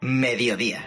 Mediodía.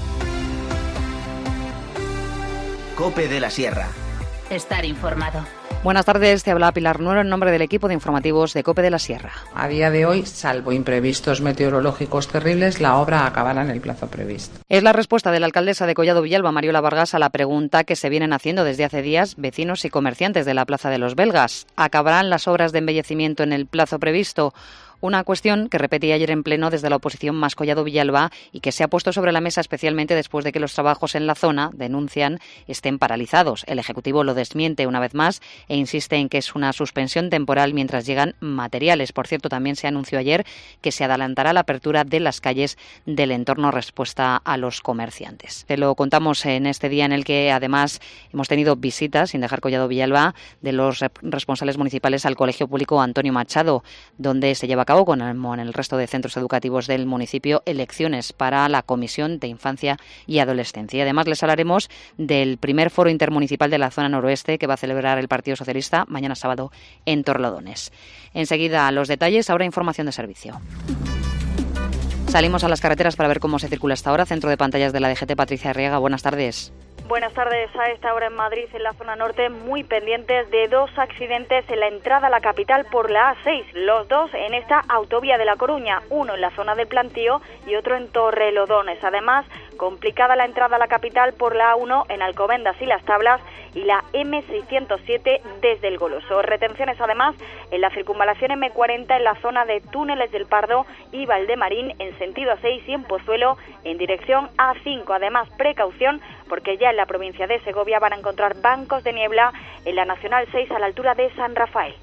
COPE de la Sierra. Estar informado. Buenas tardes, te habla Pilar Nuero en nombre del equipo de informativos de COPE de la Sierra. A día de hoy, salvo imprevistos meteorológicos terribles, la obra acabará en el plazo previsto. Es la respuesta de la alcaldesa de Collado Villalba, Mariola Vargas, a la pregunta que se vienen haciendo desde hace días vecinos y comerciantes de la Plaza de los Belgas. ¿Acabarán las obras de embellecimiento en el plazo previsto? Una cuestión que repetía ayer en pleno desde la oposición más Collado Villalba y que se ha puesto sobre la mesa especialmente después de que los trabajos en la zona, denuncian, estén paralizados. El Ejecutivo lo desmiente una vez más e insiste en que es una suspensión temporal mientras llegan materiales. Por cierto, también se anunció ayer que se adelantará la apertura de las calles del entorno respuesta a los comerciantes. Te lo contamos en este día en el que además hemos tenido visitas, sin dejar Collado Villalba, de los responsables municipales al Colegio Público Antonio Machado, donde se lleva a cabo, como en el resto de centros educativos del municipio, elecciones para la Comisión de Infancia y Adolescencia. Y además les hablaremos del primer foro intermunicipal de la zona noroeste que va a celebrar el Partido Socialista mañana sábado en Torlodones. Enseguida los detalles, ahora información de servicio. Salimos a las carreteras para ver cómo se circula hasta ahora. Centro de pantallas de la DGT, Patricia Arriaga, buenas tardes. Buenas tardes. A esta hora en Madrid, en la zona norte, muy pendientes de dos accidentes en la entrada a la capital por la A6. Los dos en esta autovía de La Coruña, uno en la zona del Plantío y otro en Torrelodones. Además, complicada la entrada a la capital por la A1 en Alcobendas y Las Tablas y la M607 desde El Goloso. Retenciones además en la circunvalación M40 en la zona de Túneles del Pardo y Valdemarín en sentido A6 y en Pozuelo en dirección A5. Además, precaución porque ya en la provincia de Segovia van a encontrar bancos de niebla en la Nacional 6 a la altura de San Rafael.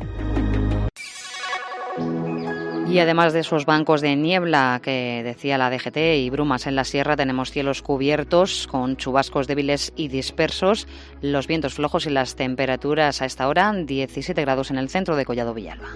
Y además de esos bancos de niebla que decía la DGT y brumas en la sierra, tenemos cielos cubiertos con chubascos débiles y dispersos, los vientos flojos y las temperaturas a esta hora 17 grados en el centro de Collado Villalba.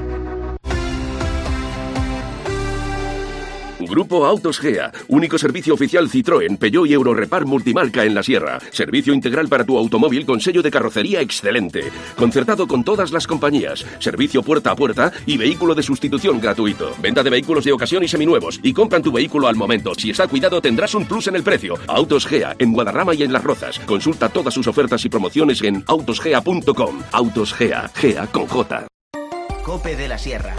Grupo Autos Gea, único servicio oficial Citroën, Peugeot y Eurorepar multimarca en la sierra. Servicio integral para tu automóvil con sello de carrocería excelente. Concertado con todas las compañías. Servicio puerta a puerta y vehículo de sustitución gratuito. Venta de vehículos de ocasión y seminuevos. Y compran tu vehículo al momento. Si está cuidado tendrás un plus en el precio. Autos Gea, en Guadarrama y en Las Rozas. Consulta todas sus ofertas y promociones en autosgea.com. Autos Gea, Gea con J. COPE de la Sierra.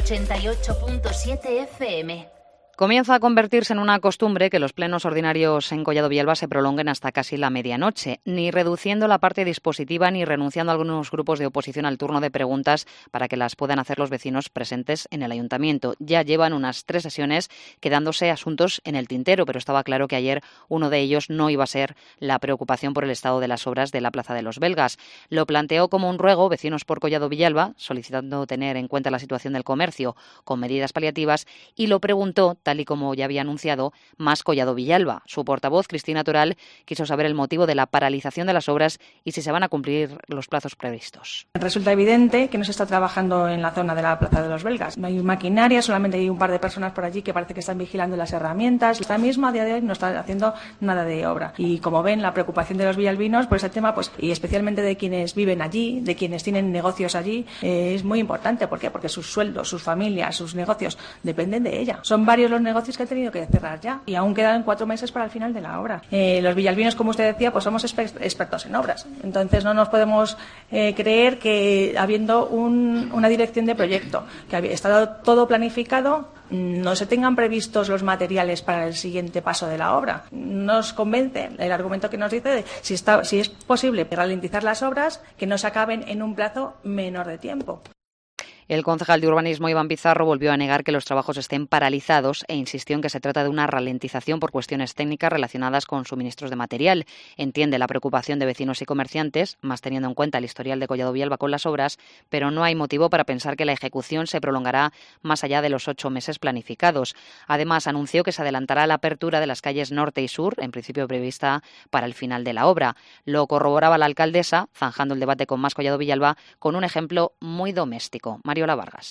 88.7 FM. Comienza a convertirse en una costumbre que los plenos ordinarios en Collado Villalba se prolonguen hasta casi la medianoche, ni reduciendo la parte dispositiva ni renunciando a algunos grupos de oposición al turno de preguntas para que las puedan hacer los vecinos presentes en el ayuntamiento. Ya llevan unas 3 sesiones quedándose asuntos en el tintero, pero estaba claro que ayer uno de ellos no iba a ser la preocupación por el estado de las obras de la Plaza de los Belgas. Lo planteó como un ruego Vecinos por Collado Villalba, solicitando tener en cuenta la situación del comercio con medidas paliativas, y lo preguntó, tal y como ya había anunciado, más Collado Villalba. Su portavoz, Cristina Toral, quiso saber el motivo de la paralización de las obras y si se van a cumplir los plazos previstos. Resulta evidente que no se está trabajando en la zona de la Plaza de los Belgas. No hay maquinaria, solamente hay un par de personas por allí que parece que están vigilando las herramientas. Esta misma, a día de hoy, no está haciendo nada de obra. Y como ven, la preocupación de los villalbinos por ese tema, y especialmente de quienes viven allí, de quienes tienen negocios allí, es muy importante. ¿Por qué? Porque sus sueldos, sus familias, sus negocios dependen de ella. Son varios los negocios que ha tenido que cerrar ya y aún quedan 4 meses para el final de la obra. Los villalbinos, como usted decía, pues somos expertos en obras. Entonces no nos podemos creer que habiendo una dirección de proyecto, que está todo planificado, no se tengan previstos los materiales para el siguiente paso de la obra. Nos convence el argumento que nos dice de si es posible ralentizar las obras, que no se acaben en un plazo menor de tiempo. El concejal de Urbanismo, Iván Pizarro, volvió a negar que los trabajos estén paralizados e insistió en que se trata de una ralentización por cuestiones técnicas relacionadas con suministros de material. Entiende la preocupación de vecinos y comerciantes, más teniendo en cuenta el historial de Collado Villalba con las obras, pero no hay motivo para pensar que la ejecución se prolongará más allá de los 8 meses planificados. Además, anunció que se adelantará la apertura de las calles norte y sur, en principio prevista para el final de la obra. Lo corroboraba la alcaldesa, zanjando el debate con más Collado Villalba, con un ejemplo muy doméstico. Mariola Vargas.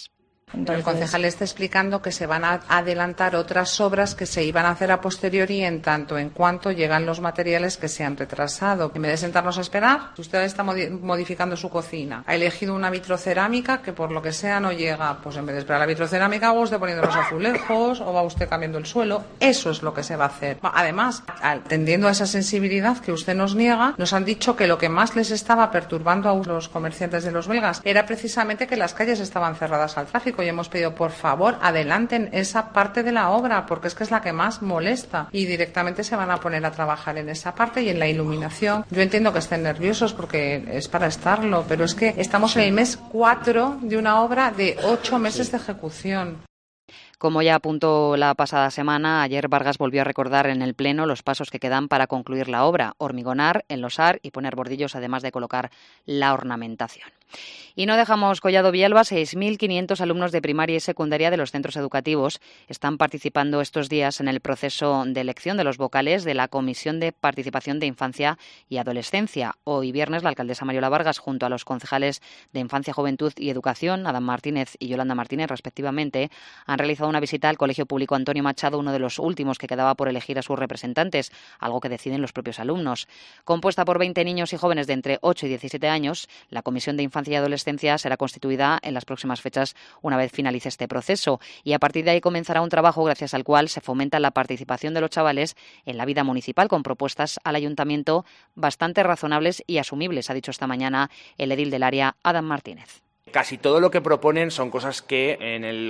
Entonces, el concejal está explicando que se van a adelantar otras obras que se iban a hacer a posteriori en tanto en cuanto llegan los materiales que se han retrasado. En vez de sentarnos a esperar, usted está modificando su cocina, ha elegido una vitrocerámica que por lo que sea no llega, pues en vez de esperar la vitrocerámica va usted poniendo los azulejos o va usted cambiando el suelo. Eso es lo que se va a hacer. Además, atendiendo a esa sensibilidad que usted nos niega, nos han dicho que lo que más les estaba perturbando a los comerciantes de Los Belgas era precisamente que las calles estaban cerradas al tráfico, y hemos pedido, por favor, adelanten esa parte de la obra, porque es que es la que más molesta, y directamente se van a poner a trabajar en esa parte y en la iluminación. Yo entiendo que estén nerviosos porque es para estarlo, pero es que estamos en el mes 4 de una obra de 8 meses de ejecución. Como ya apuntó la pasada semana, ayer Vargas volvió a recordar en el Pleno los pasos que quedan para concluir la obra: hormigonar, enlosar y poner bordillos, además de colocar la ornamentación. Y no dejamos Collado Villalba. 6.500 alumnos de primaria y secundaria de los centros educativos están participando estos días en el proceso de elección de los vocales de la Comisión de Participación de Infancia y Adolescencia. Hoy viernes, la alcaldesa Mariola Vargas, junto a los concejales de Infancia, Juventud y Educación, Adam Martínez y Yolanda Martínez, respectivamente, han realizado una visita al Colegio Público Antonio Machado, uno de los últimos que quedaba por elegir a sus representantes, algo que deciden los propios alumnos. Compuesta por 20 niños y jóvenes de entre 8 y 17 años, la Comisión de Infancia y Adolescencia será constituida en las próximas fechas una vez finalice este proceso, y a partir de ahí comenzará un trabajo gracias al cual se fomenta la participación de los chavales en la vida municipal, con propuestas al ayuntamiento bastante razonables y asumibles, ha dicho esta mañana el edil del área, Adam Martínez. Casi todo lo que proponen son cosas que en el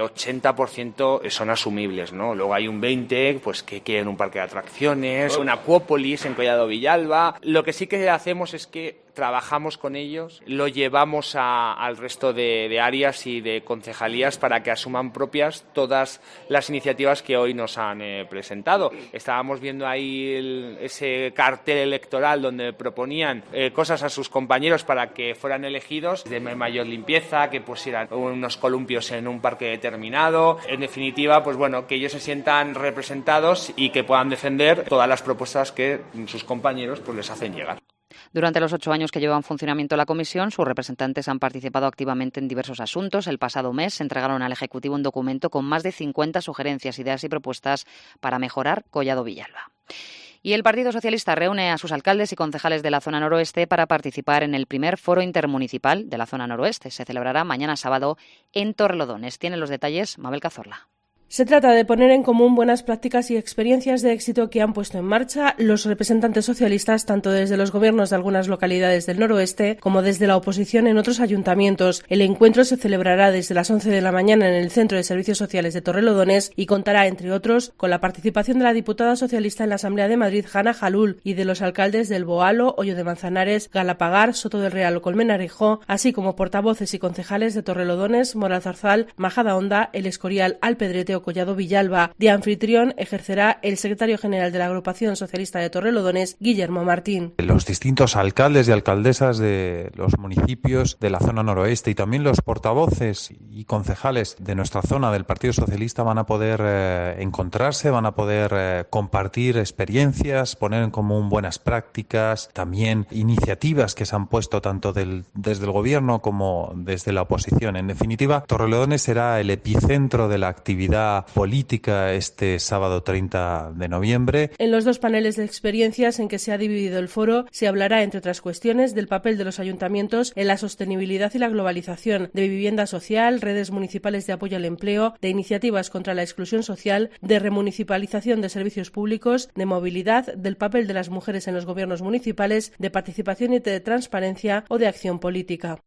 80% son asumibles, ¿no? Luego hay un 20% pues que quieren un parque de atracciones, una acuópolis en Collado Villalba. Lo que sí que hacemos es que trabajamos con ellos, lo llevamos al resto de áreas y de concejalías para que asuman propias todas las iniciativas que hoy nos han presentado. Estábamos viendo ahí ese cartel electoral donde proponían cosas a sus compañeros para que fueran elegidos, de mayor limpieza, que pusieran unos columpios en un parque determinado. En definitiva, pues bueno, que ellos se sientan representados y que puedan defender todas las propuestas que sus compañeros pues les hacen llegar. Durante los 8 años que lleva en funcionamiento la comisión, sus representantes han participado activamente en diversos asuntos. El pasado mes entregaron al Ejecutivo un documento con más de 50 sugerencias, ideas y propuestas para mejorar Collado Villalba. Y el Partido Socialista reúne a sus alcaldes y concejales de la zona noroeste para participar en el primer foro intermunicipal de la zona noroeste. Se celebrará mañana sábado en Torrelodones. Tiene los detalles Mabel Cazorla. Se trata de poner en común buenas prácticas y experiencias de éxito que han puesto en marcha los representantes socialistas, tanto desde los gobiernos de algunas localidades del noroeste como desde la oposición en otros ayuntamientos. El encuentro se celebrará desde las 11 de la mañana en el Centro de Servicios Sociales de Torrelodones y contará, entre otros, con la participación de la diputada socialista en la Asamblea de Madrid, Hanna Jalul, y de los alcaldes del Boalo, Hoyo de Manzanares, Galapagar, Soto del Real o Colmenarejo, así como portavoces y concejales de Torrelodones, Moralzarzal, Majadahonda, El Escorial, Alpedrete o Collado Villalba. De anfitrión ejercerá el secretario general de la Agrupación Socialista de Torrelodones, Guillermo Martín. Los distintos alcaldes y alcaldesas de los municipios de la zona noroeste y también los portavoces y concejales de nuestra zona del Partido Socialista van a poder encontrarse, van a poder compartir experiencias, poner en común buenas prácticas, también iniciativas que se han puesto tanto desde el gobierno como desde la oposición. En definitiva, Torrelodones será el epicentro de la actividad política este sábado 30 de noviembre. En los 2 paneles de experiencias en que se ha dividido el foro se hablará, entre otras cuestiones, del papel de los ayuntamientos en la sostenibilidad y la globalización, de vivienda social, redes municipales de apoyo al empleo, de iniciativas contra la exclusión social, de remunicipalización de servicios públicos, de movilidad, del papel de las mujeres en los gobiernos municipales, de participación y de transparencia o de acción política.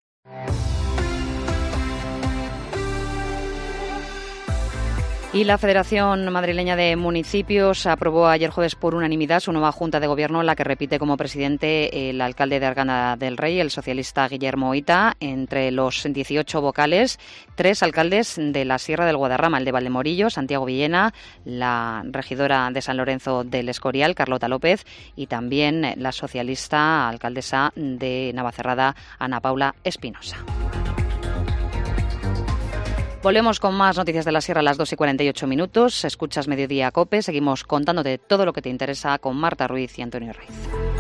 Y la Federación Madrileña de Municipios aprobó ayer jueves por unanimidad su nueva Junta de Gobierno, en la que repite como presidente el alcalde de Arganda del Rey, el socialista Guillermo Hita. Entre los 18 vocales, 3 alcaldes de la Sierra del Guadarrama, el de Valdemorillo, Santiago Villena, la regidora de San Lorenzo del Escorial, Carlota López, y también la socialista alcaldesa de Navacerrada, Ana Paula Espinosa. Volvemos con más noticias de la Sierra a las 2:48. Escuchas Mediodía COPE. Seguimos contándote todo lo que te interesa con Marta Ruiz y Antonio Raiz.